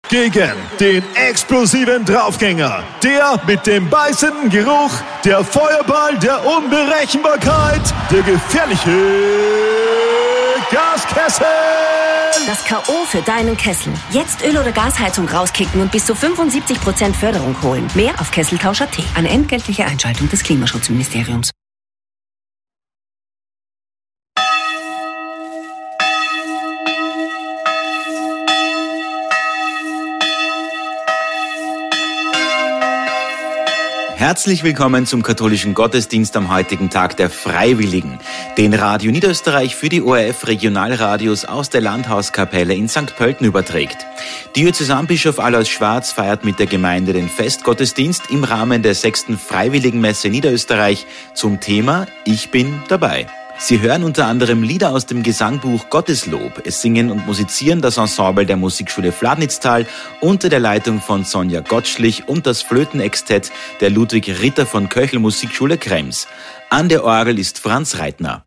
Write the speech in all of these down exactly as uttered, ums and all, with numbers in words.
gegen den explosiven Draufgänger, der mit dem beißenden Geruch, der Feuerball der Unberechenbarkeit, der gefährliche Gaskessel. Das K O für deinen Kessel. Jetzt Öl- oder Gasheizung rauskicken und bis zu fünfundsiebzig Prozent Förderung holen. Mehr auf kesseltausch punkt a t. Eine entgeltliche Einschaltung des Klimaschutzministeriums. Herzlich willkommen zum katholischen Gottesdienst am heutigen Tag der Freiwilligen, den Radio Niederösterreich für die O R F Regionalradios aus der Landhauskapelle in Sankt Pölten überträgt. Diözesanbischof Alois Schwarz feiert mit der Gemeinde den Festgottesdienst im Rahmen der sechsten Freiwilligenmesse Niederösterreich zum Thema Ich bin dabei. Sie hören unter anderem Lieder aus dem Gesangbuch Gotteslob. Es singen und musizieren das Ensemble der Musikschule Fladnitztal unter der Leitung von Sonja Gottschlich und das Flötenextett der Ludwig Ritter von Köchel Musikschule Krems. An der Orgel ist Franz Reitner.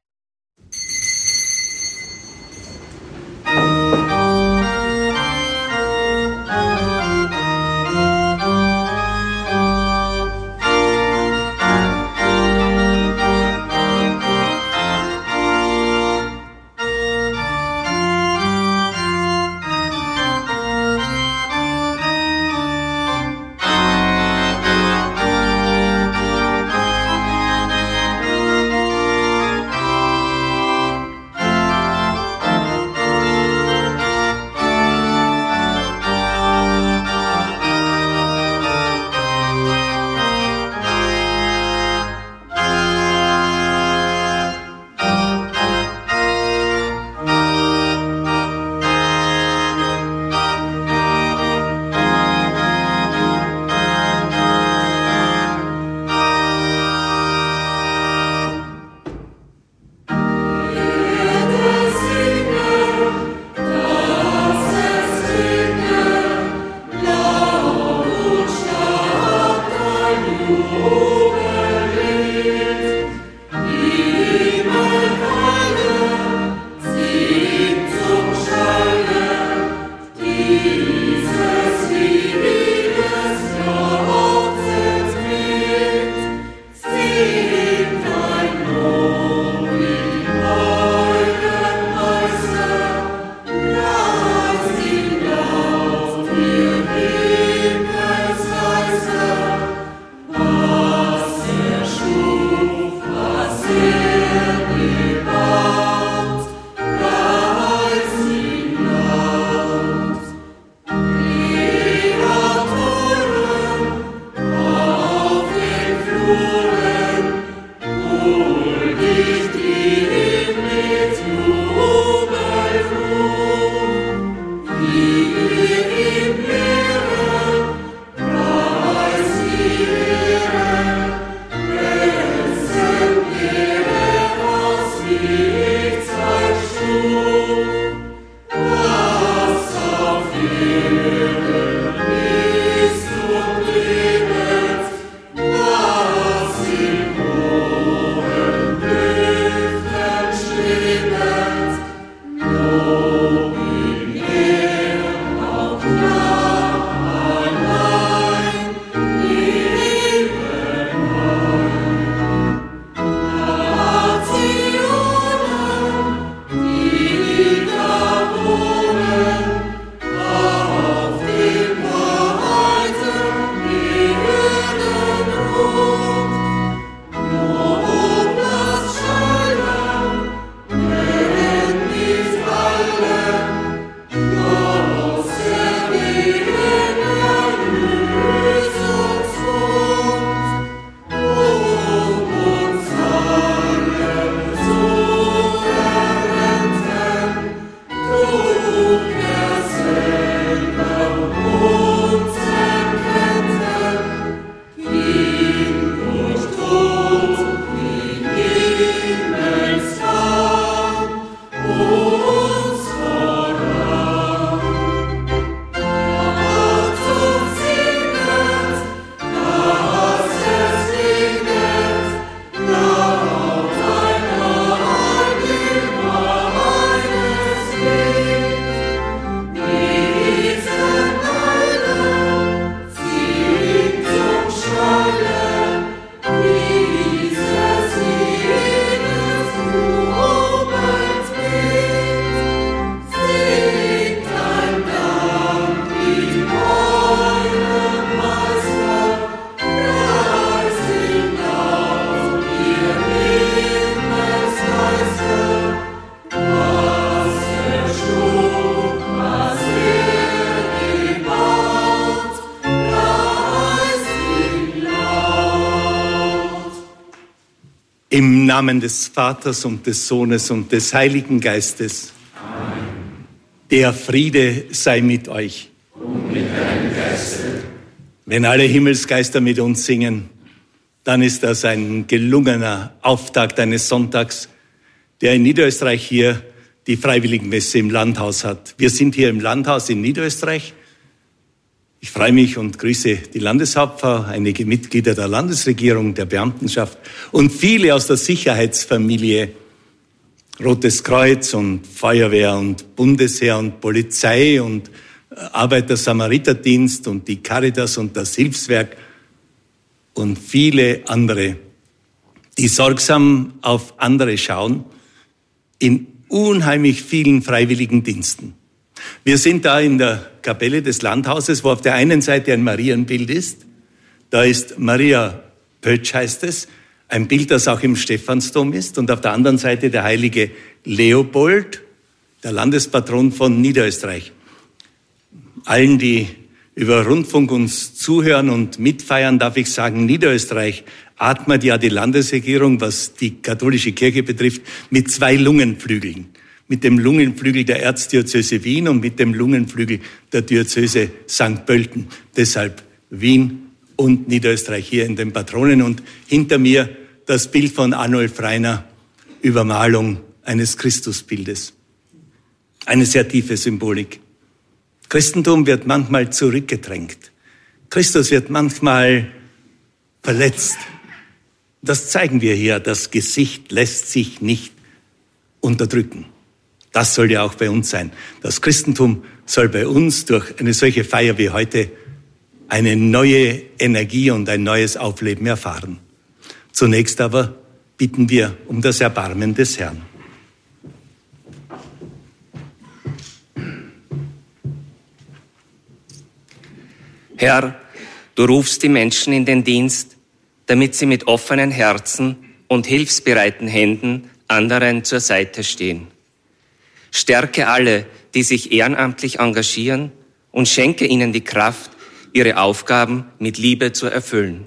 Im Namen des Vaters und des Sohnes und des Heiligen Geistes. Amen. Der Friede sei mit euch. Und mit deinem Geiste. Wenn alle Himmelsgeister mit uns singen, dann ist das ein gelungener Auftakt eines Sonntags, der in Niederösterreich hier die Freiwilligenmesse im Landhaus hat. Wir sind hier im Landhaus in Niederösterreich. Ich freue mich und grüße die Landeshauptfrau, einige Mitglieder der Landesregierung, der Beamtenschaft und viele aus der Sicherheitsfamilie, Rotes Kreuz und Feuerwehr und Bundesheer und Polizei und Arbeiter-Samariter-Dienst und die Caritas und das Hilfswerk und viele andere, die sorgsam auf andere schauen in unheimlich vielen freiwilligen Diensten. Wir sind da in der Kapelle des Landhauses, wo auf der einen Seite ein Marienbild ist. Da ist Maria Pötsch, heißt es, ein Bild, das auch im Stephansdom ist. Und auf der anderen Seite der heilige Leopold, der Landespatron von Niederösterreich. Allen, die über Rundfunk uns zuhören und mitfeiern, darf ich sagen, Niederösterreich atmet ja die Landesregierung, was die katholische Kirche betrifft, mit zwei Lungenflügeln. Mit dem Lungenflügel der Erzdiözese Wien und mit dem Lungenflügel der Diözese Sankt Pölten. Deshalb Wien und Niederösterreich hier in den Patronen. Und hinter mir das Bild von Arnulf Rainer, Übermalung eines Christusbildes. Eine sehr tiefe Symbolik. Christentum wird manchmal zurückgedrängt. Christus wird manchmal verletzt. Das zeigen wir hier. Das Gesicht lässt sich nicht unterdrücken. Das soll ja auch bei uns sein. Das Christentum soll bei uns durch eine solche Feier wie heute eine neue Energie und ein neues Aufleben erfahren. Zunächst aber bitten wir um das Erbarmen des Herrn. Herr, du rufst die Menschen in den Dienst, damit sie mit offenen Herzen und hilfsbereiten Händen anderen zur Seite stehen. Stärke alle, die sich ehrenamtlich engagieren und schenke ihnen die Kraft, ihre Aufgaben mit Liebe zu erfüllen.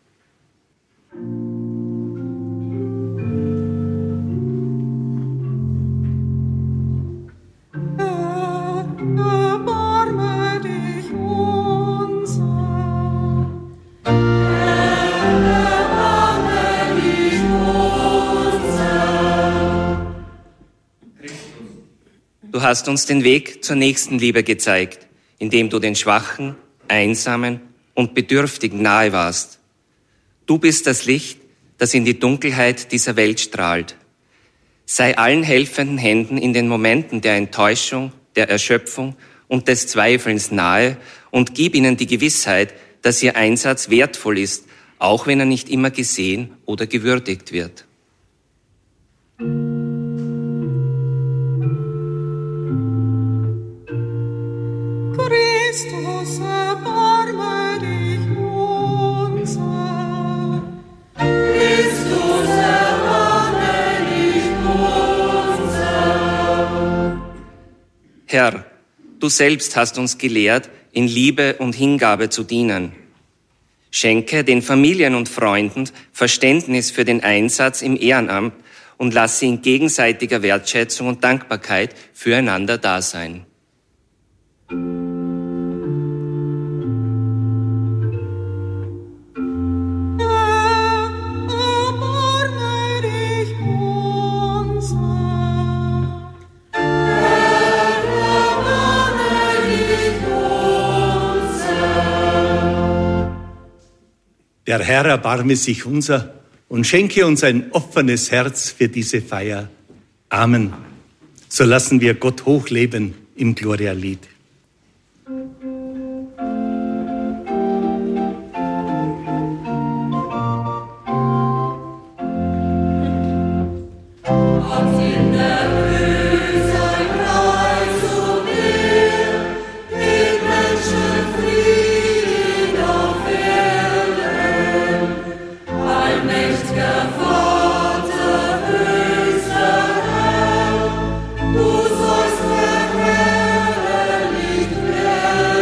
Du hast uns den Weg zur Nächstenliebe gezeigt, indem du den Schwachen, Einsamen und Bedürftigen nahe warst. Du bist das Licht, das in die Dunkelheit dieser Welt strahlt. Sei allen helfenden Händen in den Momenten der Enttäuschung, der Erschöpfung und des Zweifelns nahe und gib ihnen die Gewissheit, dass ihr Einsatz wertvoll ist, auch wenn er nicht immer gesehen oder gewürdigt wird. Christus, erbarme dich unser. Christus, erbarme dich unser. Herr, du selbst hast uns gelehrt, in Liebe und Hingabe zu dienen. Schenke den Familien und Freunden Verständnis für den Einsatz im Ehrenamt und lass sie in gegenseitiger Wertschätzung und Dankbarkeit füreinander da sein. Der Herr erbarme sich unser und schenke uns ein offenes Herz für diese Feier. Amen. So lassen wir Gott hochleben im Gloria-Lied. Du sollst verherrlicht werden.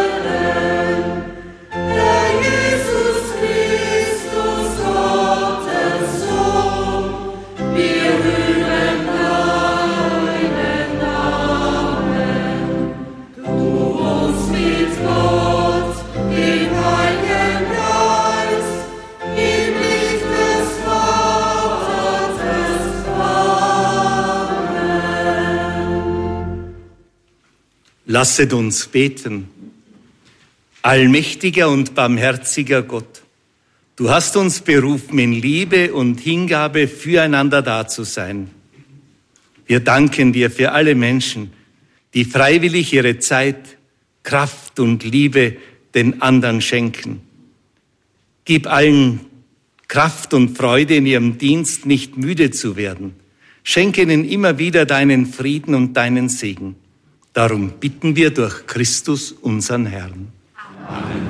Lasset uns beten. Allmächtiger und barmherziger Gott, du hast uns berufen, in Liebe und Hingabe füreinander da zu sein. Wir danken dir für alle Menschen, die freiwillig ihre Zeit, Kraft und Liebe den anderen schenken. Gib allen Kraft und Freude in ihrem Dienst, nicht müde zu werden. Schenke ihnen immer wieder deinen Frieden und deinen Segen. Darum bitten wir durch Christus, unseren Herrn. Amen.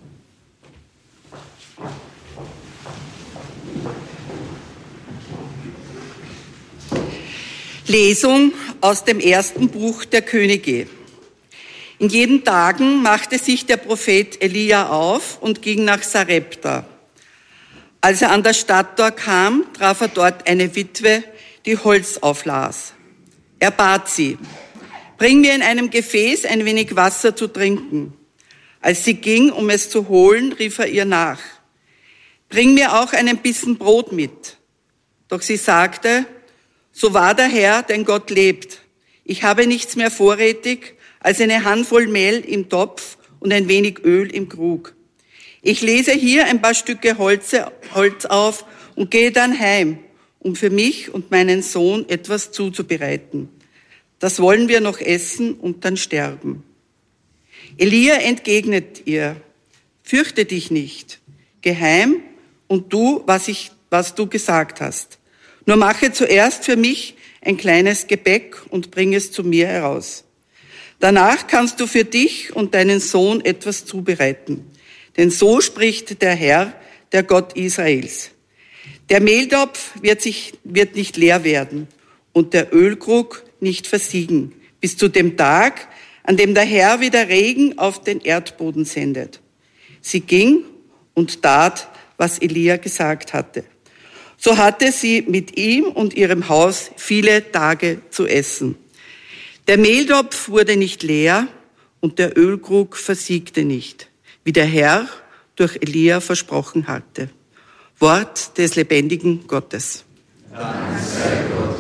Lesung aus dem ersten Buch der Könige. In jenen Tagen machte sich der Prophet Elia auf und ging nach Sarepta. Als er an das Stadttor kam, traf er dort eine Witwe, die Holz auflas. Er bat sie: Bring mir in einem Gefäß ein wenig Wasser zu trinken. Als sie ging, um es zu holen, rief er ihr nach: Bring mir auch einen Bissen Brot mit. Doch sie sagte: So wahr der Herr, dein Gott lebt. Ich habe nichts mehr vorrätig als eine Handvoll Mehl im Topf und ein wenig Öl im Krug. Ich lese hier ein paar Stücke Holz, Holz auf und gehe dann heim, um für mich und meinen Sohn etwas zuzubereiten. Das wollen wir noch essen und dann sterben. Elia entgegnet ihr: Fürchte dich nicht. Geh heim und tu, was ich, was du gesagt hast. Nur mache zuerst für mich ein kleines Gebäck und bring es zu mir heraus. Danach kannst du für dich und deinen Sohn etwas zubereiten. Denn so spricht der Herr, der Gott Israels. Der Mehltopf wird sich, wird nicht leer werden und der Ölkrug nicht versiegen, bis zu dem Tag, an dem der Herr wieder Regen auf den Erdboden sendet. Sie ging und tat, was Elia gesagt hatte. So hatte sie mit ihm und ihrem Haus viele Tage zu essen. Der Mehltopf wurde nicht leer und der Ölkrug versiegte nicht, wie der Herr durch Elia versprochen hatte. Wort des lebendigen Gottes. Dank sei Gott.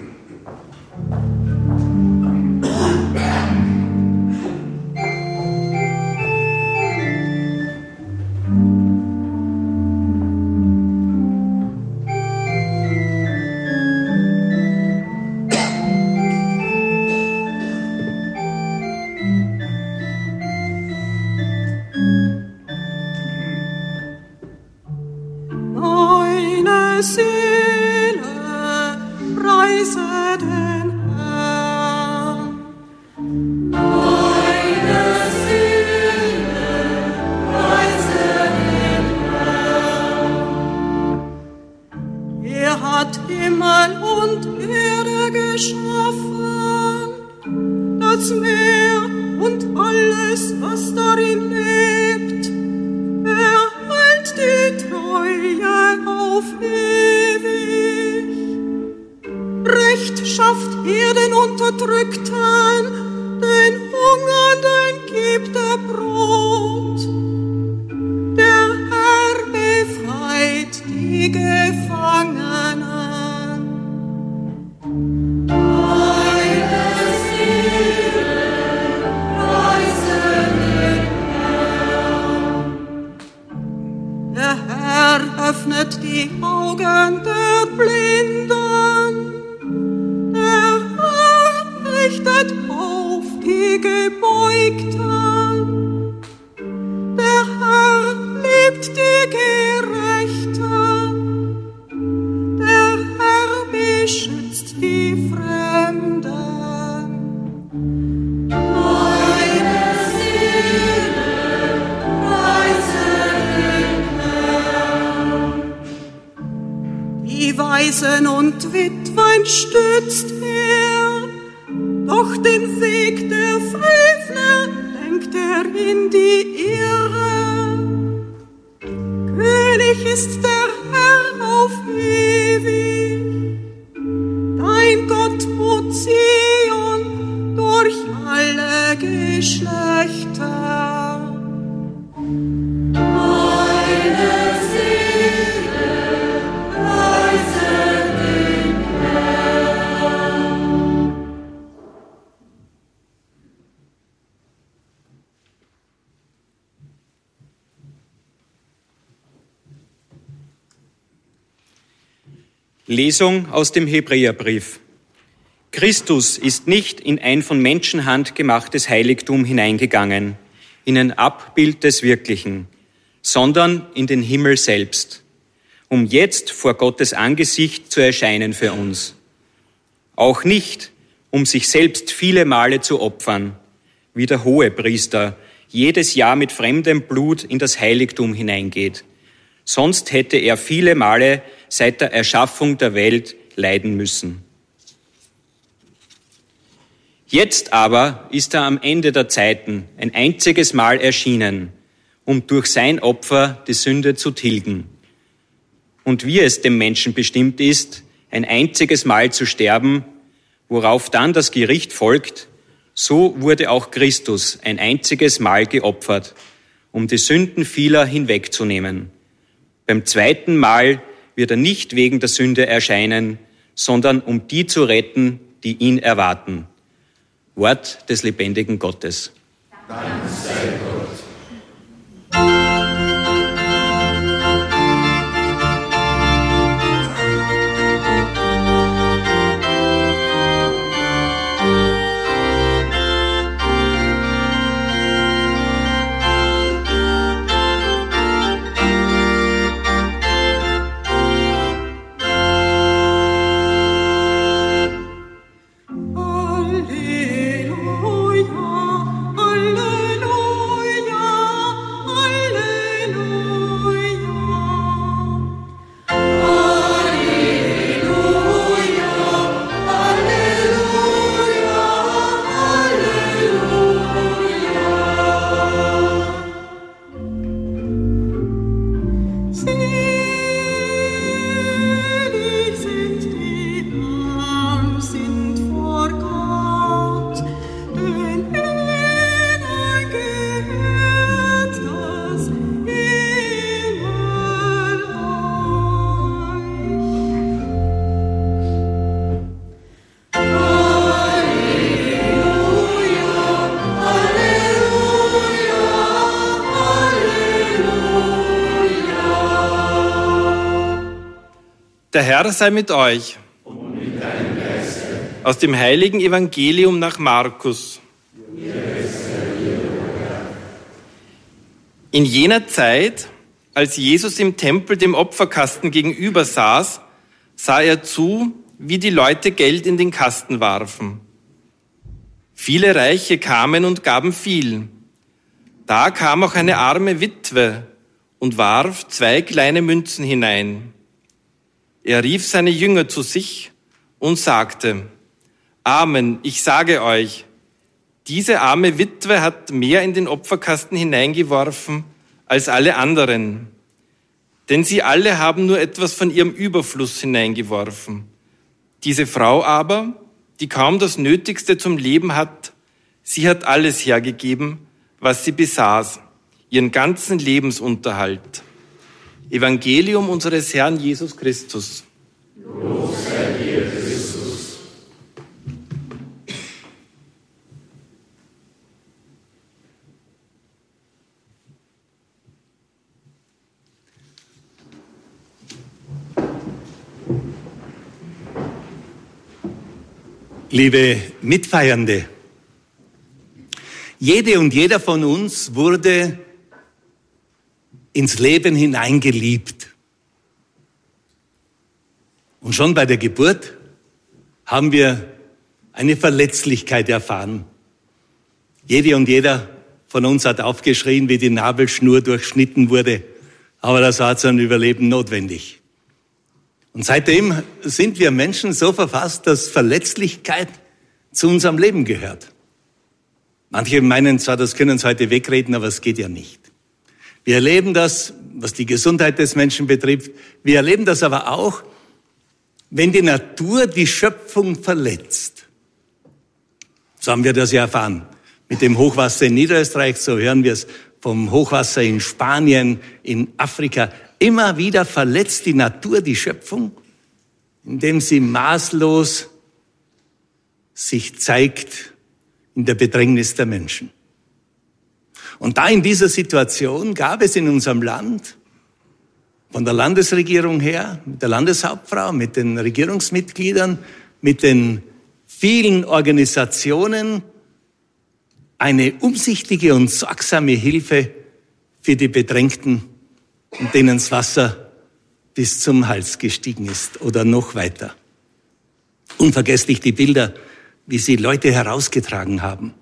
Meine Seele preise den Herrn. Meine Seele preise den Herrn. Er hat Himmel und Erde geschaffen, das Meer und alles, was darin lebt. Er hält die Treue auf ewig. Recht schafft er den Unterdrückten, den Hungernden gibt er Brot. Der Herr befreit die Gefangenen. Meine Seele preise den Herrn. Der Herr öffnet die Augen der Blinden. Der Herr richtet auf die Gebeugten. Der Herr liebt die Gerechten. Der Herr beschützt die Fremden. Meine Seele preise den Herrn. Die Waisen und Witwen stützt er, doch den Weg der Frevler lenkt er in die Irre. König ist der Herr auf ewig, dein Gott, o Zion, durch alle Geschlechter. Meine Seele preise den Herrn. Lesung aus dem Hebräerbrief. Christus ist nicht in ein von Menschenhand gemachtes Heiligtum hineingegangen, in ein Abbild des Wirklichen, sondern in den Himmel selbst, um jetzt vor Gottes Angesicht zu erscheinen für uns. Auch nicht, um sich selbst viele Male zu opfern, wie der Hohepriester jedes Jahr mit fremdem Blut in das Heiligtum hineingeht. Sonst hätte er viele Male seit der Erschaffung der Welt leiden müssen. Jetzt aber ist er am Ende der Zeiten ein einziges Mal erschienen, um durch sein Opfer die Sünde zu tilgen. Und wie es dem Menschen bestimmt ist, ein einziges Mal zu sterben, worauf dann das Gericht folgt, so wurde auch Christus ein einziges Mal geopfert, um die Sünden vieler hinwegzunehmen. Beim zweiten Mal wird er nicht wegen der Sünde erscheinen, sondern um die zu retten, die ihn erwarten. Wort des lebendigen Gottes. Dank sei Gott. Der Herr sei mit euch. Und mit deinem Geiste. Aus dem heiligen Evangelium nach Markus. In jener Zeit, als Jesus im Tempel dem Opferkasten gegenüber saß, sah er zu, wie die Leute Geld in den Kasten warfen. Viele Reiche kamen und gaben viel. Da kam auch eine arme Witwe und warf zwei kleine Münzen hinein. Er rief seine Jünger zu sich und sagte: Amen, ich sage euch, diese arme Witwe hat mehr in den Opferkasten hineingeworfen als alle anderen. Denn sie alle haben nur etwas von ihrem Überfluss hineingeworfen. Diese Frau aber, die kaum das Nötigste zum Leben hat, sie hat alles hergegeben, was sie besaß, ihren ganzen Lebensunterhalt. Evangelium unseres Herrn Jesus Christus. Lob sei dir, Christus. Liebe Mitfeiernde, jede und jeder von uns wurde ins Leben hineingeliebt. Und schon bei der Geburt haben wir eine Verletzlichkeit erfahren. Jede und jeder von uns hat aufgeschrien, wie die Nabelschnur durchschnitten wurde. Aber das war zu einem Überleben notwendig. Und seitdem sind wir Menschen so verfasst, dass Verletzlichkeit zu unserem Leben gehört. Manche meinen zwar, das können sie heute wegreden, aber es geht ja nicht. Wir erleben das, was die Gesundheit des Menschen betrifft. Wir erleben das aber auch, wenn die Natur die Schöpfung verletzt. So haben wir das ja erfahren. Mit dem Hochwasser in Niederösterreich, so hören wir es vom Hochwasser in Spanien, in Afrika. Immer wieder verletzt die Natur die Schöpfung, indem sie maßlos sich zeigt in der Bedrängnis der Menschen. Und da in dieser Situation gab es in unserem Land von der Landesregierung her, mit der Landeshauptfrau, mit den Regierungsmitgliedern, mit den vielen Organisationen eine umsichtige und sorgsame Hilfe für die Bedrängten, denen das Wasser bis zum Hals gestiegen ist oder noch weiter. Unvergesslich die Bilder, wie sie Leute herausgetragen haben,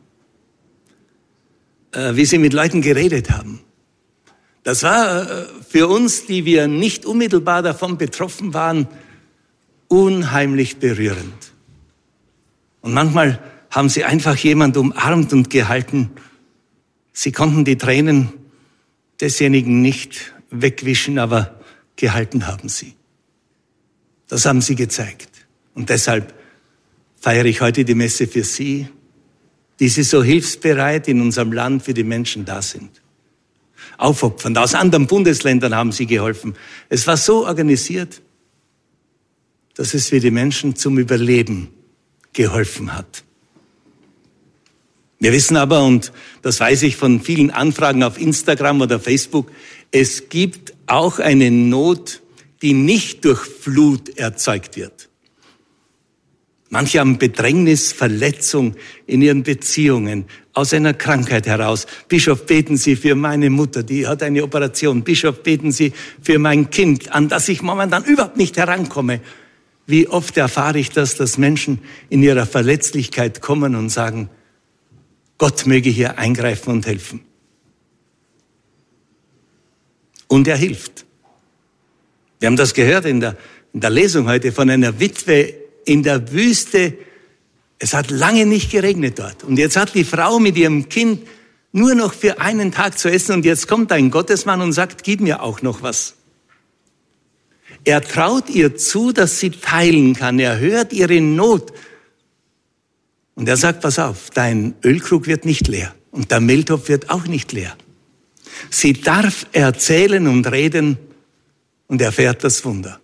wie sie mit Leuten geredet haben. Das war für uns, die wir nicht unmittelbar davon betroffen waren, unheimlich berührend. Und manchmal haben sie einfach jemand umarmt und gehalten. Sie konnten die Tränen desjenigen nicht wegwischen, aber gehalten haben sie. Das haben sie gezeigt. Und deshalb feiere ich heute die Messe für Sie, die Sie so hilfsbereit in unserem Land für die Menschen da sind. Aufopfernd. Aus anderen Bundesländern haben Sie geholfen. Es war so organisiert, dass es für die Menschen zum Überleben geholfen hat. Wir wissen aber, und das weiß ich von vielen Anfragen auf Instagram oder Facebook, es gibt auch eine Not, die nicht durch Flut erzeugt wird. Manche haben Bedrängnis, Verletzung in ihren Beziehungen, aus einer Krankheit heraus. Bischof, beten Sie für meine Mutter, die hat eine Operation. Bischof, beten Sie für mein Kind, an das ich momentan überhaupt nicht herankomme. Wie oft erfahre ich das, dass Menschen in ihrer Verletzlichkeit kommen und sagen, Gott möge hier eingreifen und helfen. Und er hilft. Wir haben das gehört in der, in der Lesung heute von einer Witwe in der Wüste. Es hat lange nicht geregnet dort. Und jetzt hat die Frau mit ihrem Kind nur noch für einen Tag zu essen. Und jetzt kommt ein Gottesmann und sagt, gib mir auch noch was. Er traut ihr zu, dass sie teilen kann. Er hört ihre Not. Und er sagt, pass auf, dein Ölkrug wird nicht leer. Und der Mehltopf wird auch nicht leer. Sie darf erzählen und reden und erfährt das Wunder.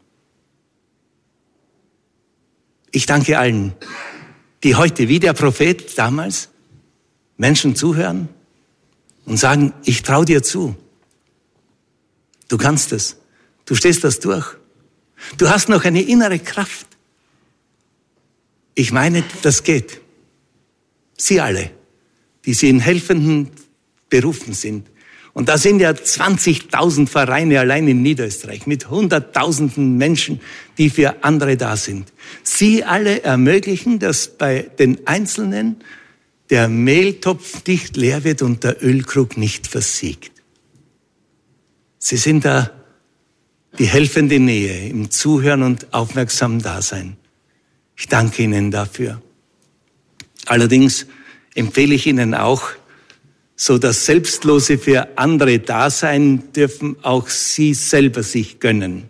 Ich danke allen, die heute, wie der Prophet damals, Menschen zuhören und sagen, ich traue dir zu. Du kannst es. Du stehst das durch. Du hast noch eine innere Kraft. Ich meine, das geht. Sie alle, die Sie in helfenden Berufen sind. Und da sind ja zwanzigtausend Vereine allein in Niederösterreich mit hunderttausenden Menschen, die für andere da sind. Sie alle ermöglichen, dass bei den Einzelnen der Mehltopf nicht leer wird und der Ölkrug nicht versiegt. Sie sind da die helfende Nähe im Zuhören und aufmerksam Dasein. Ich danke Ihnen dafür. Allerdings empfehle ich Ihnen auch, so das Selbstlose für andere Dasein dürfen auch Sie selber sich gönnen.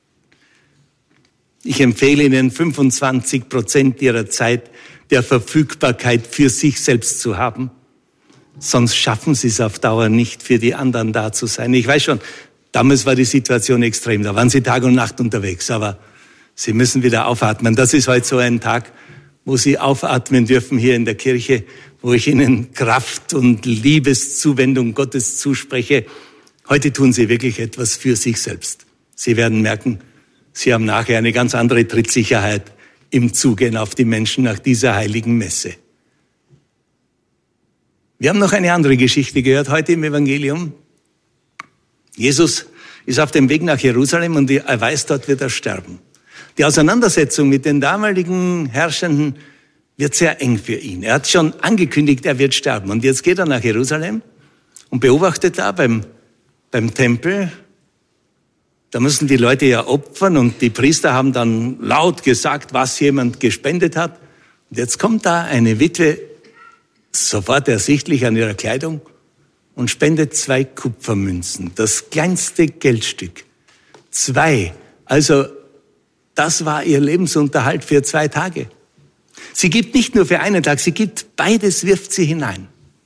Ich empfehle Ihnen, fünfundzwanzig Prozent Ihrer Zeit der Verfügbarkeit für sich selbst zu haben. Sonst schaffen Sie es auf Dauer nicht, für die anderen da zu sein. Ich weiß schon, damals war die Situation extrem. Da waren Sie Tag und Nacht unterwegs, aber Sie müssen wieder aufatmen. Das ist heute so ein Tag, wo Sie aufatmen dürfen hier in der Kirche, wo ich Ihnen Kraft und Liebeszuwendung Gottes zuspreche. Heute tun Sie wirklich etwas für sich selbst. Sie werden merken, Sie haben nachher eine ganz andere Trittsicherheit im Zugehen auf die Menschen nach dieser heiligen Messe. Wir haben noch eine andere Geschichte gehört heute im Evangelium. Jesus ist auf dem Weg nach Jerusalem und er weiß, dort wird er sterben. Die Auseinandersetzung mit den damaligen Herrschenden wird sehr eng für ihn. Er hat schon angekündigt, er wird sterben. Und jetzt geht er nach Jerusalem und beobachtet da beim, beim Tempel. Da müssen die Leute ja opfern und die Priester haben dann laut gesagt, was jemand gespendet hat. Und jetzt kommt da eine Witwe, sofort ersichtlich an ihrer Kleidung, und spendet zwei Kupfermünzen, das kleinste Geldstück. Zwei. Also das war ihr Lebensunterhalt für zwei Tage. Sie gibt nicht nur für einen Tag, sie gibt beides, wirft sie hinein.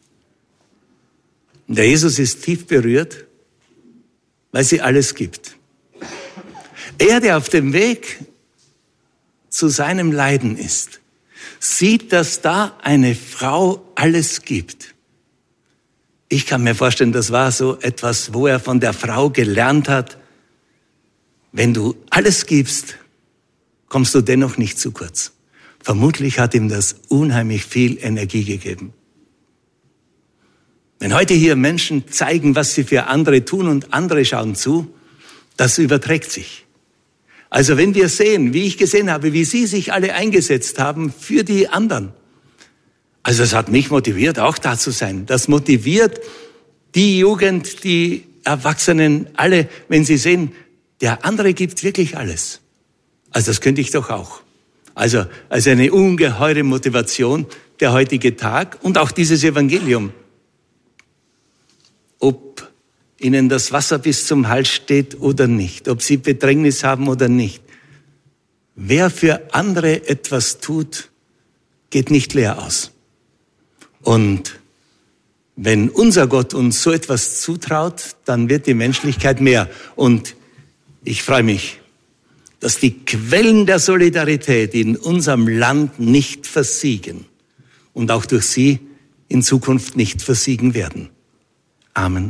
Und der Jesus ist tief berührt, weil sie alles gibt. Er, der auf dem Weg zu seinem Leiden ist, sieht, dass da eine Frau alles gibt. Ich kann mir vorstellen, das war so etwas, wo er von der Frau gelernt hat, wenn du alles gibst, kommst du dennoch nicht zu kurz. Vermutlich hat ihm das unheimlich viel Energie gegeben. Wenn heute hier Menschen zeigen, was sie für andere tun und andere schauen zu, das überträgt sich. Also wenn wir sehen, wie ich gesehen habe, wie Sie sich alle eingesetzt haben für die anderen. Also das hat mich motiviert, auch da zu sein. Das motiviert die Jugend, die Erwachsenen, alle, wenn sie sehen, der andere gibt wirklich alles. Also das könnte ich doch auch. Also, also eine ungeheure Motivation, der heutige Tag und auch dieses Evangelium. Ob Ihnen das Wasser bis zum Hals steht oder nicht, ob Sie Bedrängnis haben oder nicht. Wer für andere etwas tut, geht nicht leer aus. Und wenn unser Gott uns so etwas zutraut, dann wird die Menschlichkeit mehr. Und ich freue mich, dass die Quellen der Solidarität in unserem Land nicht versiegen und auch durch sie in Zukunft nicht versiegen werden. Amen.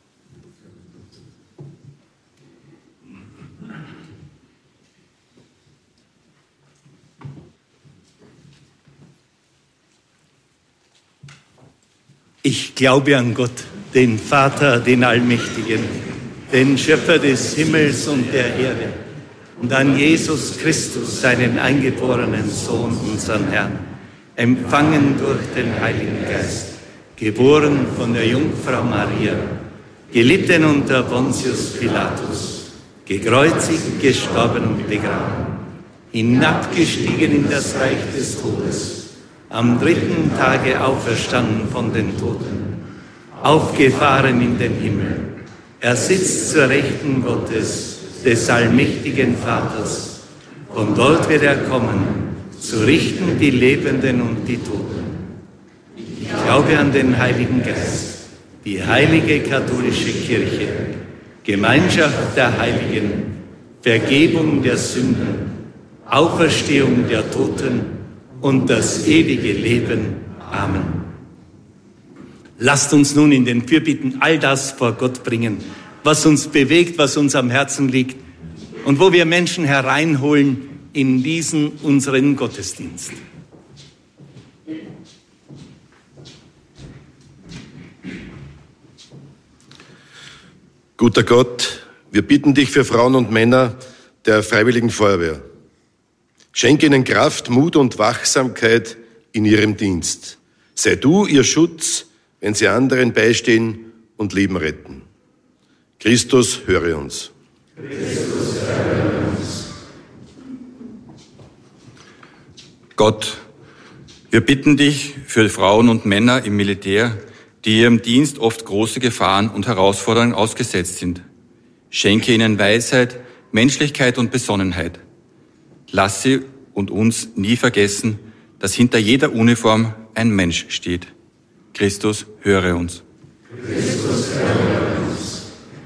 Ich glaube an Gott, den Vater, den Allmächtigen, den Schöpfer des Himmels und der Erde, und an Jesus Christus, seinen eingeborenen Sohn, unseren Herrn, empfangen durch den Heiligen Geist, geboren von der Jungfrau Maria, gelitten unter Pontius Pilatus, gekreuzigt, gestorben und begraben, hinabgestiegen in das Reich des Todes, am dritten Tage auferstanden von den Toten, aufgefahren in den Himmel. Er sitzt zur Rechten Gottes, des allmächtigen Vaters. Von dort wird er kommen, zu richten die Lebenden und die Toten. Ich glaube an den Heiligen Geist, die heilige katholische Kirche, Gemeinschaft der Heiligen, Vergebung der Sünden, Auferstehung der Toten und das ewige Leben. Amen. Lasst uns nun in den Fürbitten all das vor Gott bringen, was uns bewegt, was uns am Herzen liegt und wo wir Menschen hereinholen in diesen unseren Gottesdienst. Guter Gott, wir bitten dich für Frauen und Männer der Freiwilligen Feuerwehr. Schenke ihnen Kraft, Mut und Wachsamkeit in ihrem Dienst. Sei du ihr Schutz, wenn sie anderen beistehen und Leben retten. Christus, höre uns. Christus, höre uns. Gott, wir bitten dich für Frauen und Männer im Militär, die ihrem Dienst oft große Gefahren und Herausforderungen ausgesetzt sind. Schenke ihnen Weisheit, Menschlichkeit und Besonnenheit. Lass sie und uns nie vergessen, dass hinter jeder Uniform ein Mensch steht. Christus, höre uns. Christus, höre uns.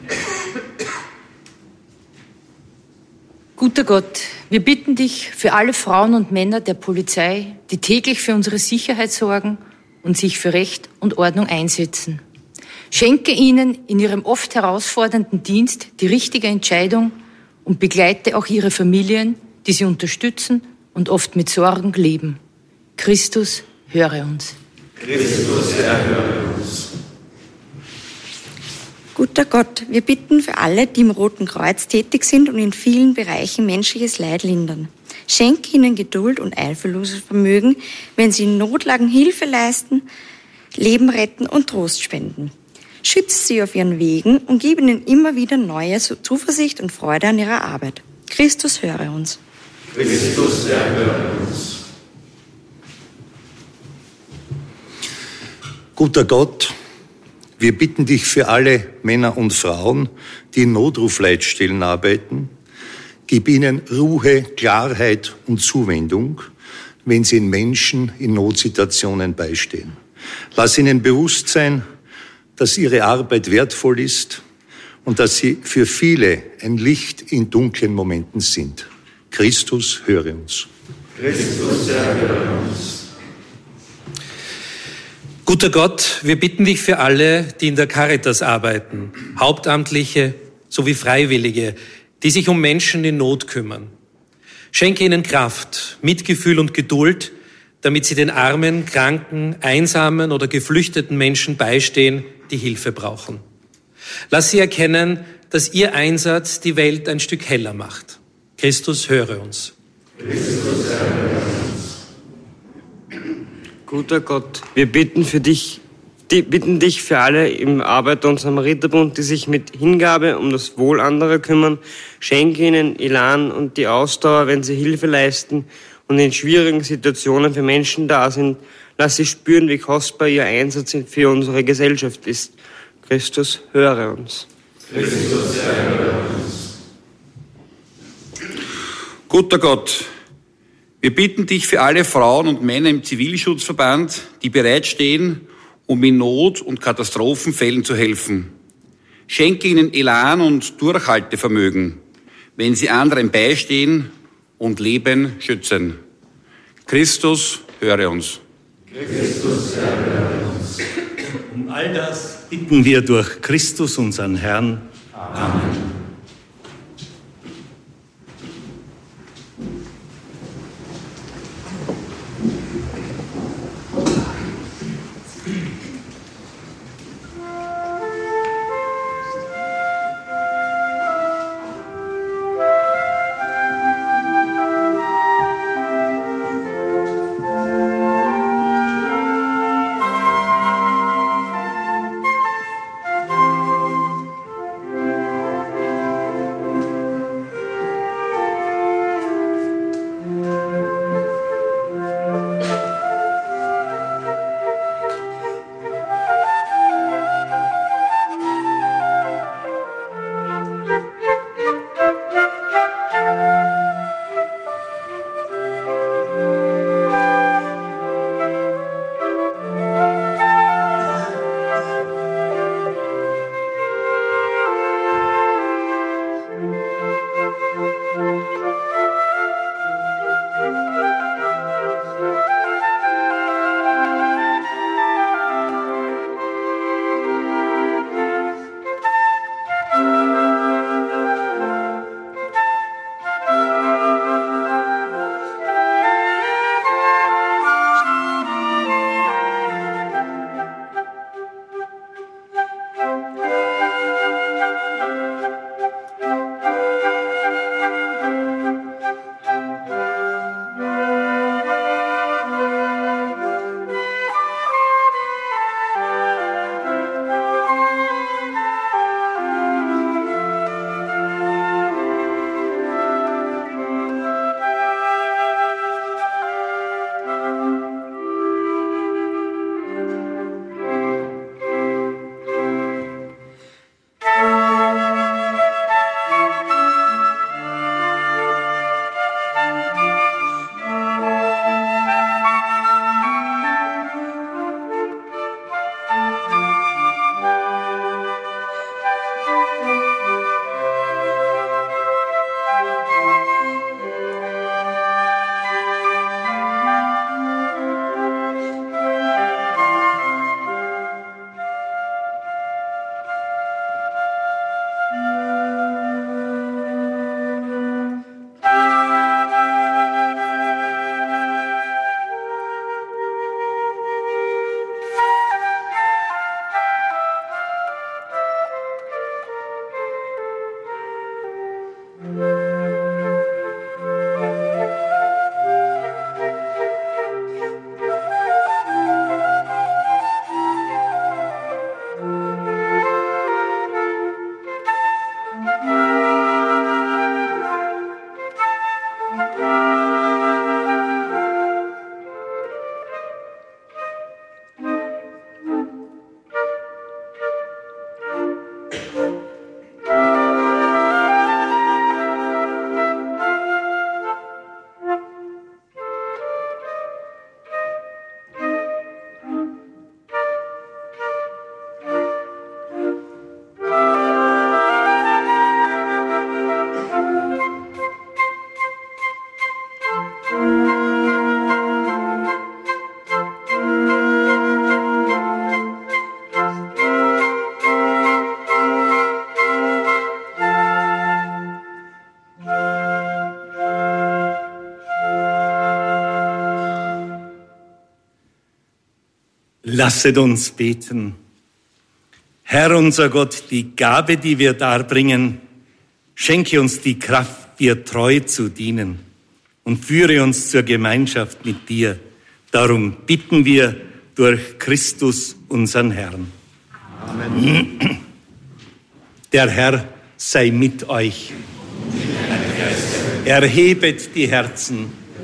Guter Gott, wir bitten dich für alle Frauen und Männer der Polizei, die täglich für unsere Sicherheit sorgen und sich für Recht und Ordnung einsetzen. Schenke ihnen in ihrem oft herausfordernden Dienst die richtige Entscheidung und begleite auch ihre Familien, die sie unterstützen und oft mit Sorgen leben. Christus, höre uns. Christus, erhöre uns. Guter Gott, wir bitten für alle, die im Roten Kreuz tätig sind und in vielen Bereichen menschliches Leid lindern. Schenke ihnen Geduld und einfühlungsloses Vermögen, wenn sie in Notlagen Hilfe leisten, Leben retten und Trost spenden. Schütze sie auf ihren Wegen und gib ihnen immer wieder neue Zuversicht und Freude an ihrer Arbeit. Christus, höre uns. Christus, erhöre uns. Guter Gott, wir bitten dich für alle Männer und Frauen, die in Notrufleitstellen arbeiten. Gib ihnen Ruhe, Klarheit und Zuwendung, wenn sie den Menschen in Notsituationen beistehen. Lass ihnen bewusst sein, dass ihre Arbeit wertvoll ist und dass sie für viele ein Licht in dunklen Momenten sind. Christus, höre uns. Christus, erhöre uns. Guter Gott, wir bitten dich für alle, die in der Caritas arbeiten, Hauptamtliche sowie Freiwillige, die sich um Menschen in Not kümmern. Schenke ihnen Kraft, Mitgefühl und Geduld, damit sie den armen, kranken, einsamen oder geflüchteten Menschen beistehen, die Hilfe brauchen. Lass sie erkennen, dass ihr Einsatz die Welt ein Stück heller macht. Christus, höre uns. Christus, höre uns. Guter Gott, wir bitten für dich, die bitten dich für alle im Arbeiter- und Samariterbund, die sich mit Hingabe um das Wohl anderer kümmern. Schenke ihnen Elan und die Ausdauer, wenn sie Hilfe leisten und in schwierigen Situationen für Menschen da sind. Lass sie spüren, wie kostbar ihr Einsatz für unsere Gesellschaft ist. Christus, höre uns. Christus, höre uns. Guter Gott, wir bitten dich für alle Frauen und Männer im Zivilschutzverband, die bereitstehen, um in Not- und Katastrophenfällen zu helfen. Schenke ihnen Elan und Durchhaltevermögen, wenn sie anderen beistehen und Leben schützen. Christus, höre uns. Christus, höre uns. Um all das bitten wir durch Christus, unseren Herrn. Amen. Lasset uns beten. Herr unser Gott, die Gabe, die wir darbringen, schenke uns die Kraft, dir treu zu dienen und führe uns zur Gemeinschaft mit dir. Darum bitten wir durch Christus, unseren Herrn. Amen. Der Herr sei mit euch. Erhebet die Herzen.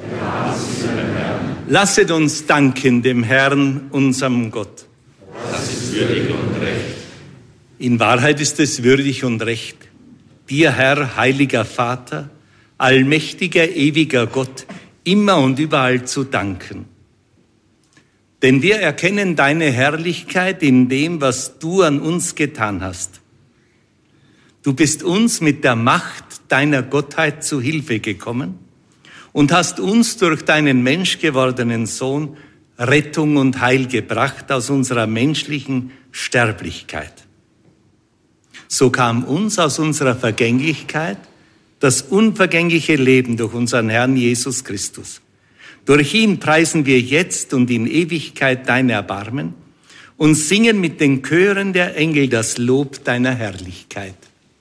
Lasset uns danken dem Herrn, unserem Gott. Das ist würdig und recht. In Wahrheit ist es würdig und recht, dir, Herr, heiliger Vater, allmächtiger, ewiger Gott, immer und überall zu danken. Denn wir erkennen deine Herrlichkeit in dem, was du an uns getan hast. Du bist uns mit der Macht deiner Gottheit zu Hilfe gekommen und hast uns durch deinen menschgewordenen Sohn Rettung und Heil gebracht aus unserer menschlichen Sterblichkeit. So kam uns aus unserer Vergänglichkeit das unvergängliche Leben durch unseren Herrn Jesus Christus. Durch ihn preisen wir jetzt und in Ewigkeit dein Erbarmen und singen mit den Chören der Engel das Lob deiner Herrlichkeit.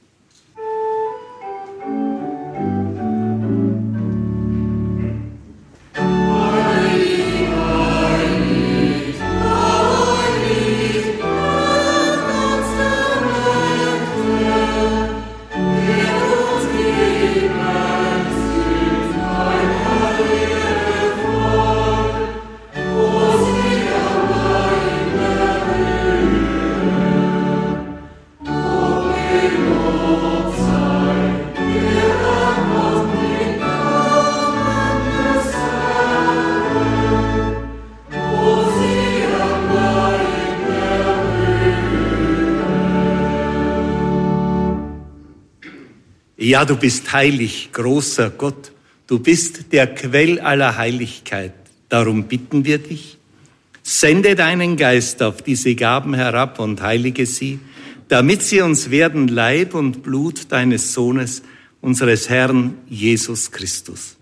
Ja, du bist heilig, großer Gott. Du bist der Quell aller Heiligkeit. Darum bitten wir dich, sende deinen Geist auf diese Gaben herab und heilige sie, damit sie uns werden Leib und Blut deines Sohnes, unseres Herrn Jesus Christus.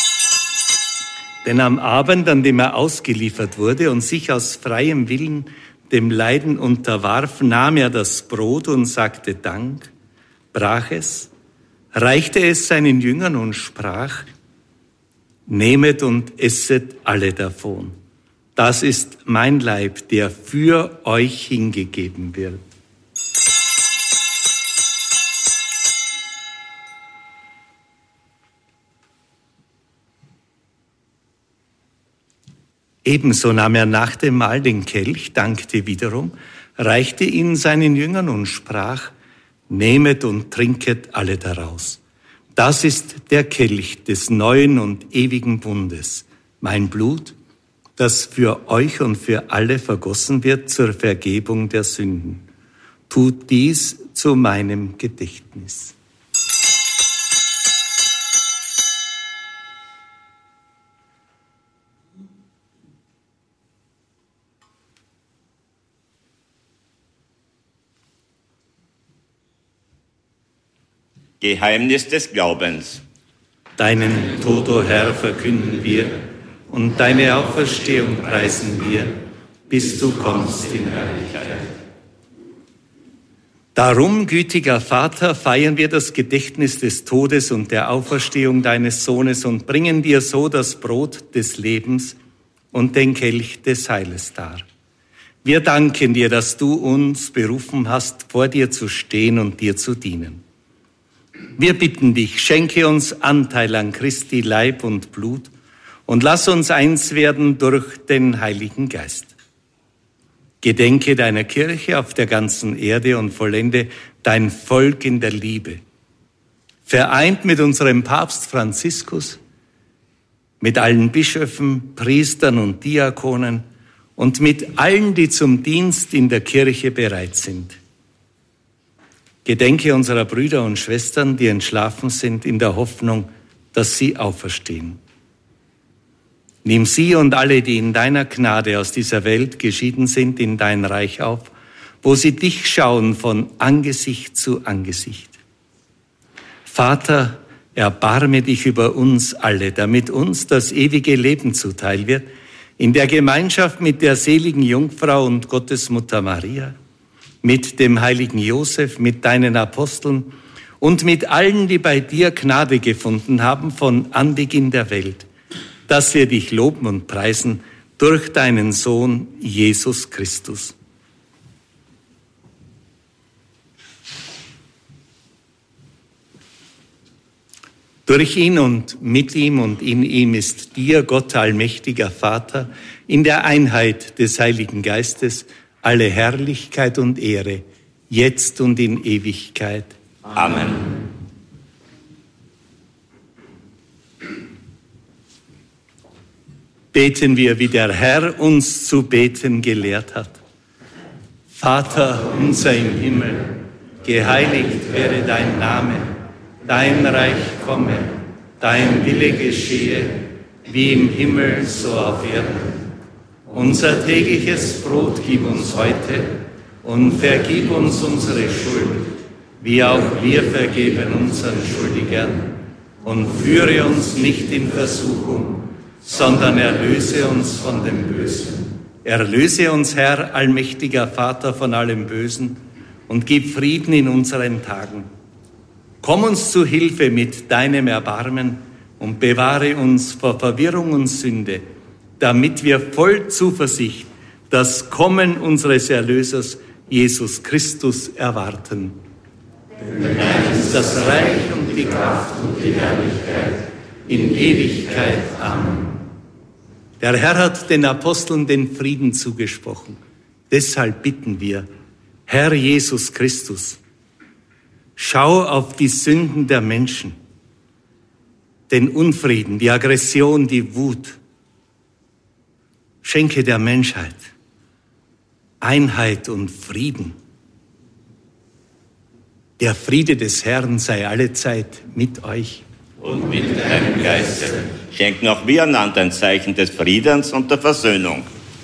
Denn am Abend, an dem er ausgeliefert wurde und sich aus freiem Willen dem Leiden unterwarf, nahm er das Brot und sagte Dank, brach es, reichte es seinen Jüngern und sprach, nehmet und esset alle davon. Das ist mein Leib, der für euch hingegeben wird. Ebenso nahm er nach dem Mahl den Kelch, dankte wiederum, reichte ihn seinen Jüngern und sprach, nehmet und trinket alle daraus. Das ist der Kelch des neuen und ewigen Bundes, mein Blut, das für euch und für alle vergossen wird zur Vergebung der Sünden. Tut dies zu meinem Gedächtnis. Geheimnis des Glaubens. Deinen Tod, o Herr, verkünden wir und deine Auferstehung preisen wir, bis du kommst in Herrlichkeit. Darum, gütiger Vater, feiern wir das Gedächtnis des Todes und der Auferstehung deines Sohnes und bringen dir so das Brot des Lebens und den Kelch des Heiles dar. Wir danken dir, dass du uns berufen hast, vor dir zu stehen und dir zu dienen. Wir bitten dich, schenke uns Anteil an Christi Leib und Blut und lass uns eins werden durch den Heiligen Geist. Gedenke deiner Kirche auf der ganzen Erde und vollende dein Volk in der Liebe. Vereint mit unserem Papst Franziskus, mit allen Bischöfen, Priestern und Diakonen und mit allen, die zum Dienst in der Kirche bereit sind. Gedenke unserer Brüder und Schwestern, die entschlafen sind, in der Hoffnung, dass sie auferstehen. Nimm sie und alle, die in deiner Gnade aus dieser Welt geschieden sind, in dein Reich auf, wo sie dich schauen von Angesicht zu Angesicht. Vater, erbarme dich über uns alle, damit uns das ewige Leben zuteil wird, in der Gemeinschaft mit der seligen Jungfrau und Gottesmutter Maria, mit dem heiligen Josef, mit deinen Aposteln und mit allen, die bei dir Gnade gefunden haben von Anbeginn der Welt, dass wir dich loben und preisen durch deinen Sohn Jesus Christus. Durch ihn und mit ihm und in ihm ist dir, Gott allmächtiger Vater, in der Einheit des Heiligen Geistes alle Herrlichkeit und Ehre, jetzt und in Ewigkeit. Amen. Beten wir, wie der Herr uns zu beten gelehrt hat. Vater unser im Himmel, geheiligt werde dein Name. Dein Reich komme, dein Wille geschehe, wie im Himmel, so auf Erden. Unser tägliches Brot gib uns heute und vergib uns unsere Schuld, wie auch wir vergeben unseren Schuldigern. Und führe uns nicht in Versuchung, sondern erlöse uns von dem Bösen. Erlöse uns, Herr, allmächtiger Vater, von allem Bösen und gib Frieden in unseren Tagen. Komm uns zu Hilfe mit deinem Erbarmen und bewahre uns vor Verwirrung und Sünde, damit wir voll Zuversicht das Kommen unseres Erlösers, Jesus Christus, erwarten. Denn dein ist das Reich und die Kraft und die Herrlichkeit in Ewigkeit. Amen. Der Herr hat den Aposteln den Frieden zugesprochen. Deshalb bitten wir, Herr Jesus Christus, schau auf die Sünden der Menschen, den Unfrieden, die Aggression, die Wut. Schenke der Menschheit Einheit und Frieden. Der Friede des Herrn sei allezeit mit euch. Und mit deinem Geiste. Schenken auch wir einander ein Zeichen des Friedens und der Versöhnung.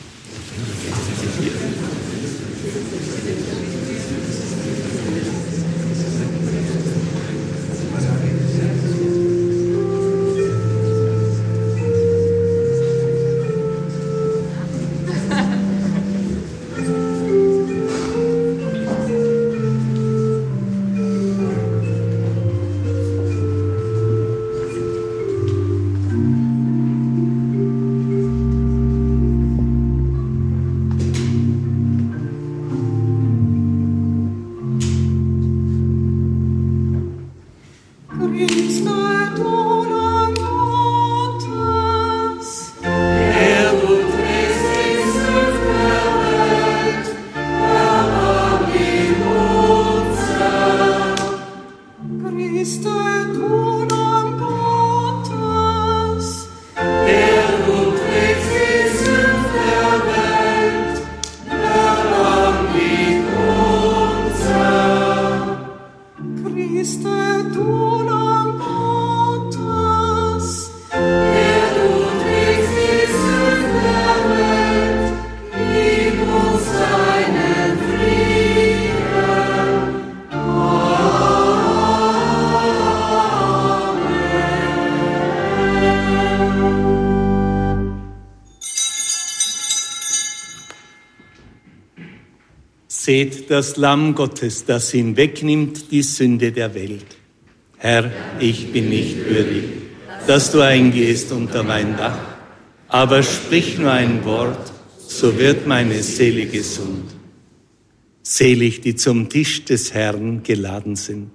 Seht das Lamm Gottes, das hinwegnimmt die Sünde der Welt. Herr, ich bin nicht würdig, dass du eingehst unter mein Dach, aber sprich nur ein Wort, so wird meine Seele gesund. Selig, die zum Tisch des Herrn geladen sind.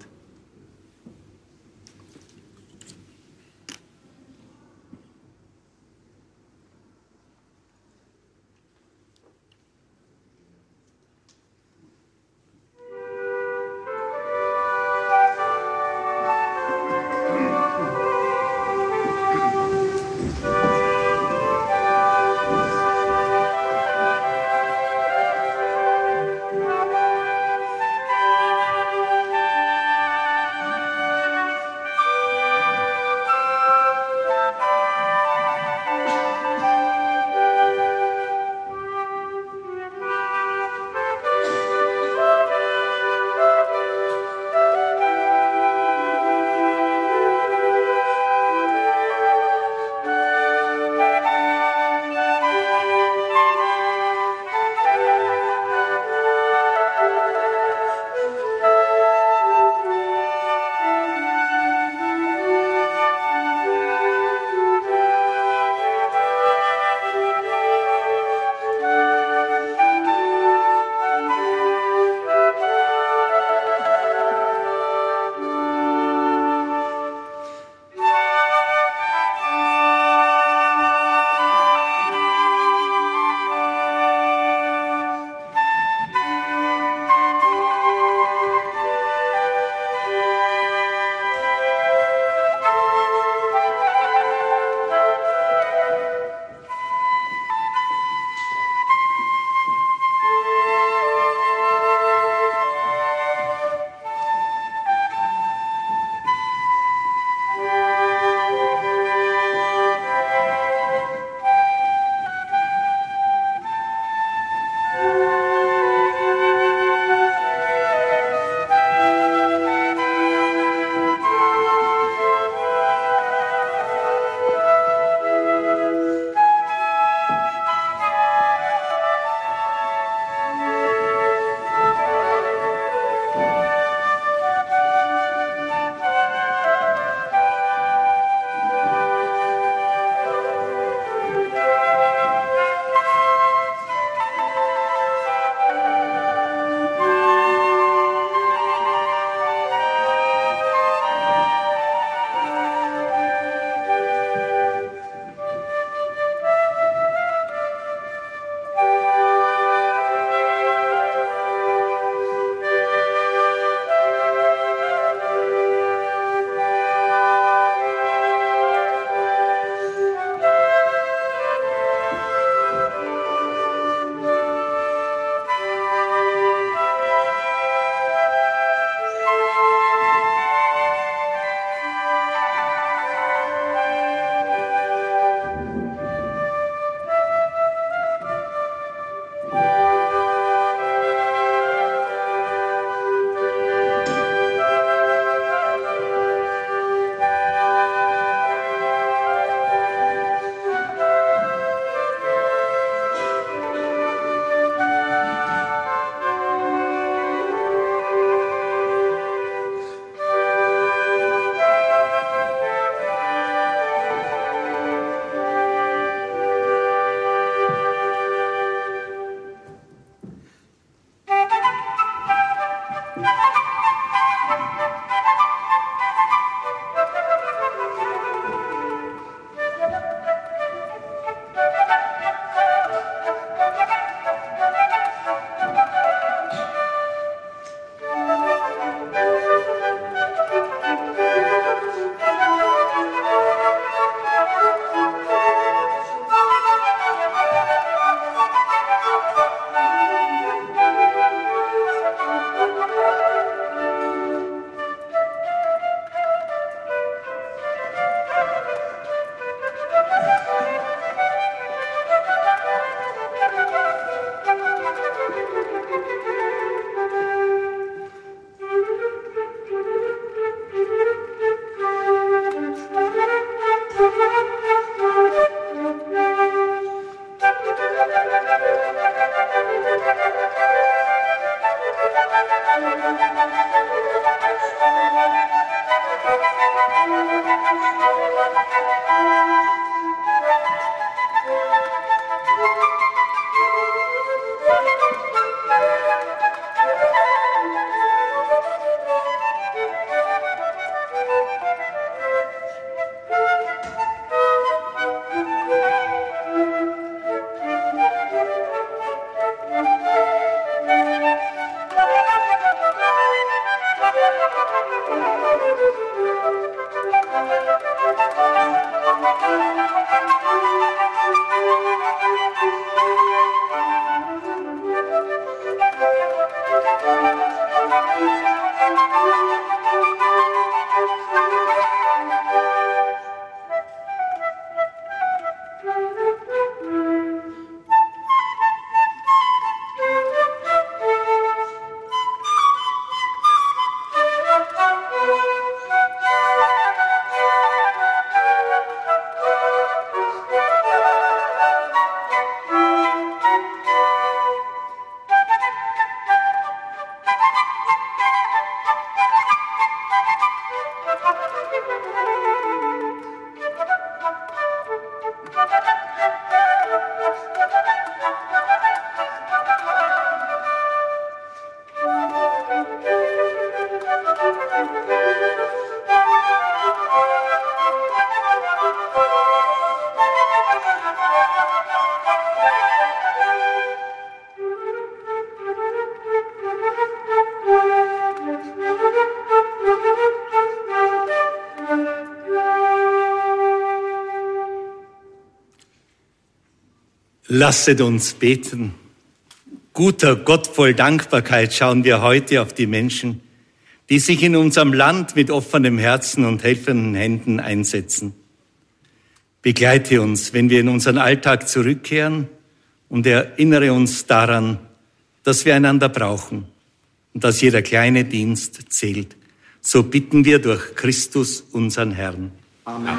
Lasset uns beten. Guter Gott, voll Dankbarkeit schauen wir heute auf die Menschen, die sich in unserem Land mit offenem Herzen und helfenden Händen einsetzen. Begleite uns, wenn wir in unseren Alltag zurückkehren, und erinnere uns daran, dass wir einander brauchen und dass jeder kleine Dienst zählt. So bitten wir durch Christus, unseren Herrn. Amen.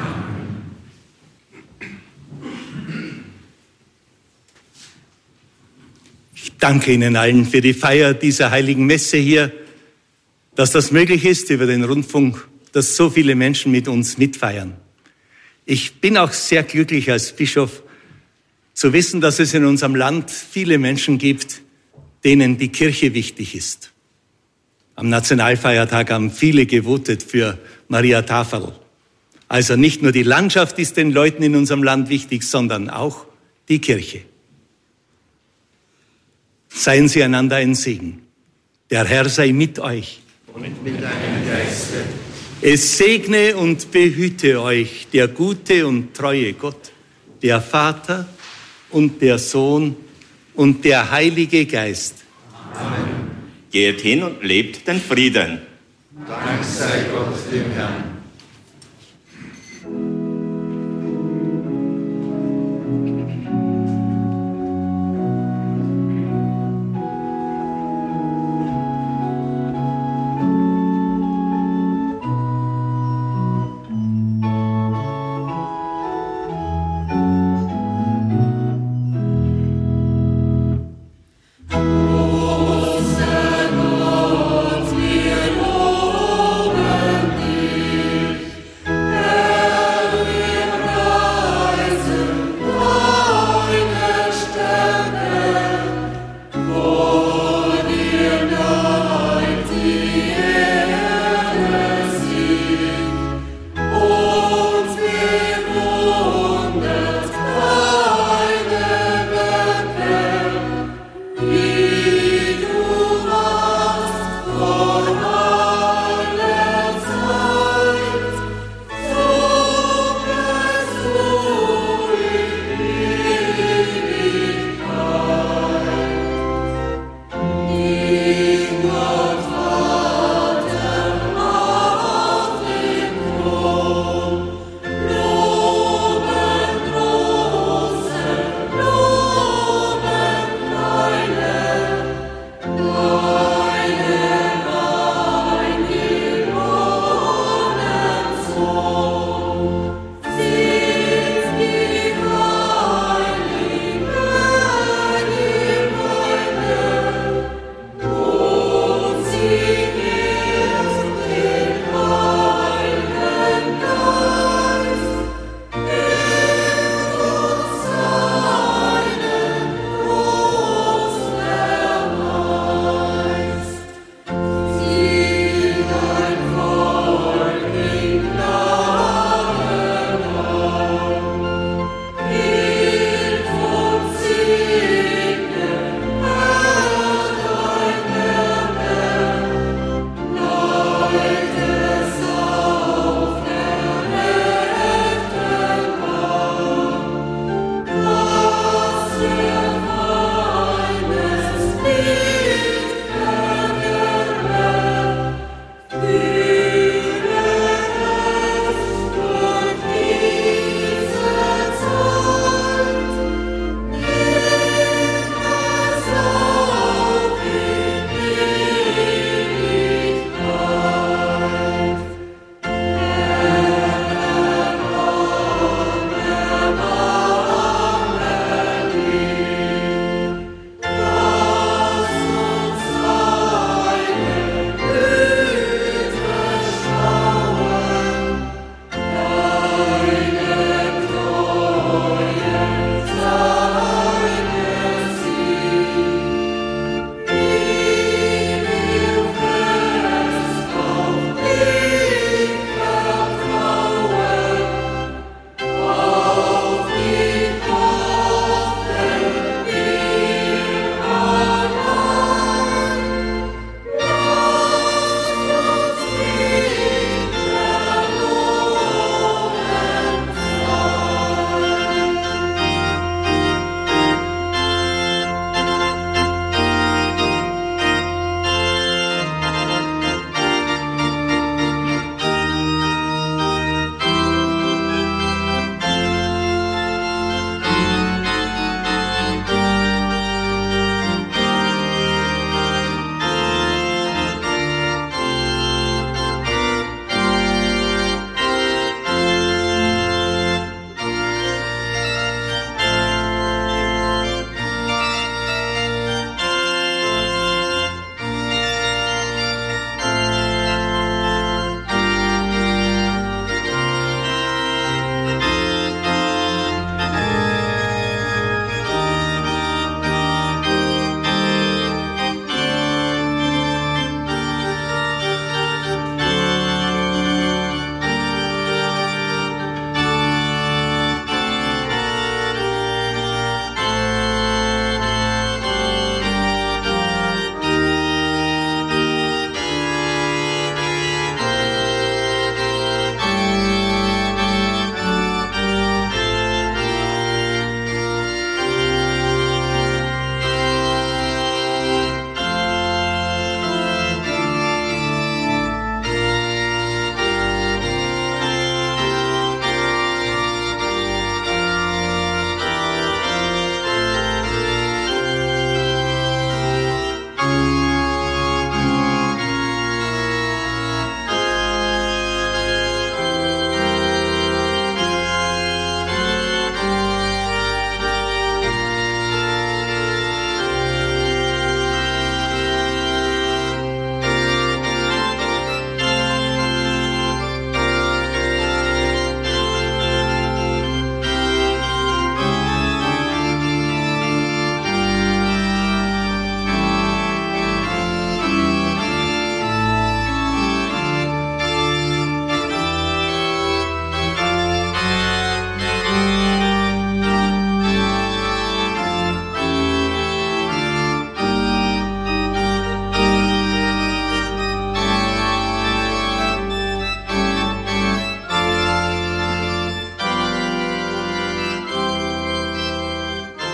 Ich danke Ihnen allen für die Feier dieser heiligen Messe hier, dass das möglich ist über den Rundfunk, dass so viele Menschen mit uns mitfeiern. Ich bin auch sehr glücklich als Bischof zu wissen, dass es in unserem Land viele Menschen gibt, denen die Kirche wichtig ist. Am Nationalfeiertag haben viele gewotet für Maria Tafel. Also nicht nur die Landschaft ist den Leuten in unserem Land wichtig, sondern auch die Kirche. Seien Sie einander ein Segen. Der Herr sei mit euch. Und mit deinem Geiste. Es segne und behüte euch der gute und treue Gott, der Vater und der Sohn und der Heilige Geist. Amen. Geht hin und lebt den Frieden. Dank sei Gott dem Herrn. Großer Gott, wir loben dich.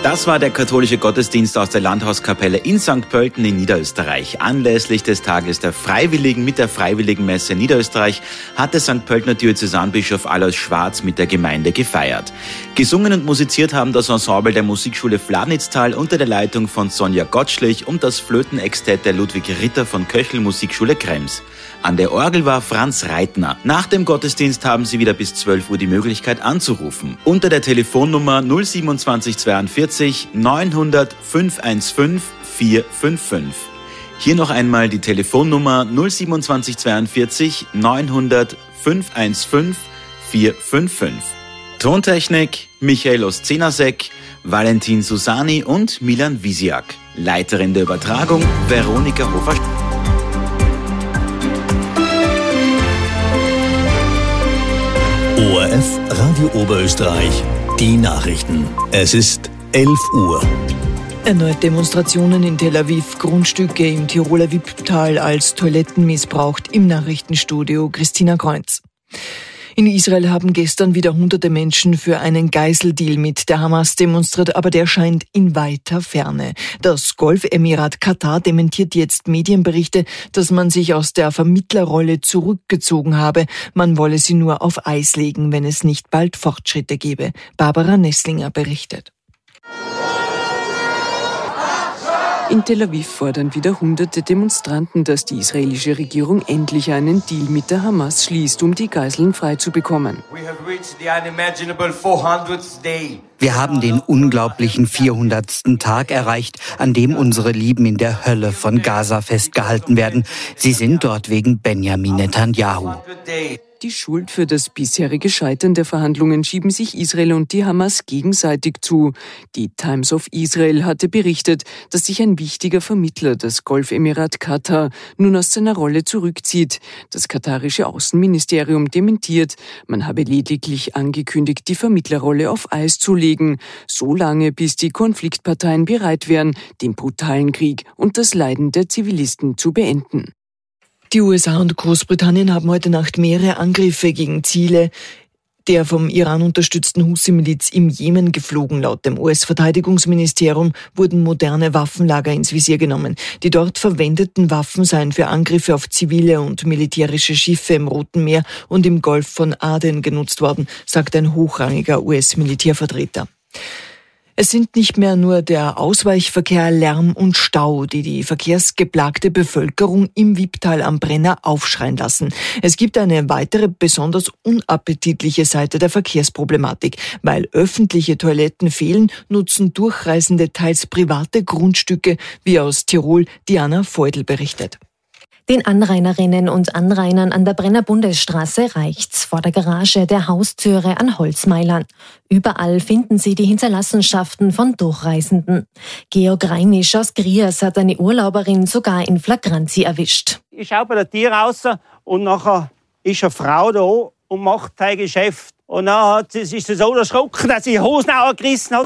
Das war der katholische Gottesdienst aus der Landhauskapelle in Sankt Pölten in Niederösterreich. Anlässlich des Tages der Freiwilligen mit der Freiwilligenmesse Niederösterreich hatte Sankt Pöltener Diözesanbischof Alois Schwarz mit der Gemeinde gefeiert. Gesungen und musiziert haben das Ensemble der Musikschule Fladnitztal unter der Leitung von Sonja Gottschlich und das Flötenextett der Ludwig Ritter von Köchel Musikschule Krems. An der Orgel war Franz Reitner. Nach dem Gottesdienst haben Sie wieder bis zwölf Uhr die Möglichkeit anzurufen. Unter der Telefonnummer null siebenundzwanzig zweiundvierzig neunhundert fünfhundertfünfzehn vierhundertfünfundfünfzig. Hier noch einmal die Telefonnummer null siebenundzwanzig zweiundvierzig neunhundert fünfhundertfünfzehn vierhundertfünfundfünfzig. Tontechnik Michael Oszenasek, Valentin Susani und Milan Visiak. Leiterin der Übertragung Veronika Hofer. O R F Radio Oberösterreich, die Nachrichten. Es ist elf Uhr. Erneut Demonstrationen in Tel Aviv, Grundstücke im Tiroler Wipptal als Toiletten missbraucht. Im Nachrichtenstudio Christina Kreuz. In Israel haben gestern wieder hunderte Menschen für einen Geiseldeal mit der Hamas demonstriert, aber der scheint in weiter Ferne. Das Golfemirat Katar dementiert jetzt Medienberichte, dass man sich aus der Vermittlerrolle zurückgezogen habe. Man wolle sie nur auf Eis legen, wenn es nicht bald Fortschritte gebe. Barbara Nesslinger berichtet. In Tel Aviv fordern wieder hunderte Demonstranten, dass die israelische Regierung endlich einen Deal mit der Hamas schließt, um die Geiseln freizubekommen. Wir haben den unglaublichen vierhundertsten Tag erreicht, an dem unsere Lieben in der Hölle von Gaza festgehalten werden. Sie sind dort wegen Benjamin Netanyahu. Die Schuld für das bisherige Scheitern der Verhandlungen schieben sich Israel und die Hamas gegenseitig zu. Die Times of Israel hatte berichtet, dass sich ein wichtiger Vermittler, das Golfemirat Katar, nun aus seiner Rolle zurückzieht. Das katarische Außenministerium dementiert, man habe lediglich angekündigt, die Vermittlerrolle auf Eis zu legen, so lange bis die Konfliktparteien bereit wären, den brutalen Krieg und das Leiden der Zivilisten zu beenden. Die U S A und Großbritannien haben heute Nacht mehrere Angriffe gegen Ziele der vom Iran unterstützten Husi-Miliz im Jemen geflogen. Laut dem U S-Verteidigungsministerium wurden moderne Waffenlager ins Visier genommen. Die dort verwendeten Waffen seien für Angriffe auf zivile und militärische Schiffe im Roten Meer und im Golf von Aden genutzt worden, sagt ein hochrangiger U S-Militärvertreter. Es sind nicht mehr nur der Ausweichverkehr, Lärm und Stau, die die verkehrsgeplagte Bevölkerung im Wipptal am Brenner aufschreien lassen. Es gibt eine weitere besonders unappetitliche Seite der Verkehrsproblematik. Weil öffentliche Toiletten fehlen, nutzen Durchreisende teils private Grundstücke, wie aus Tirol Diana Feudel berichtet. Den Anrainerinnen und Anrainern an der Brenner Bundesstraße reicht's vor der Garage der Haustüre an Holzmeilern. Überall finden Sie die Hinterlassenschaften von Durchreisenden. Georg Reinisch aus Griers hat eine Urlauberin sogar in Flagranti erwischt. Ich schaue bei der Tür raus und nachher ist eine Frau da und macht sein Geschäft. Und dann hat sie, ist sie so erschrocken, dass sie die Hosen auch gerissen hat.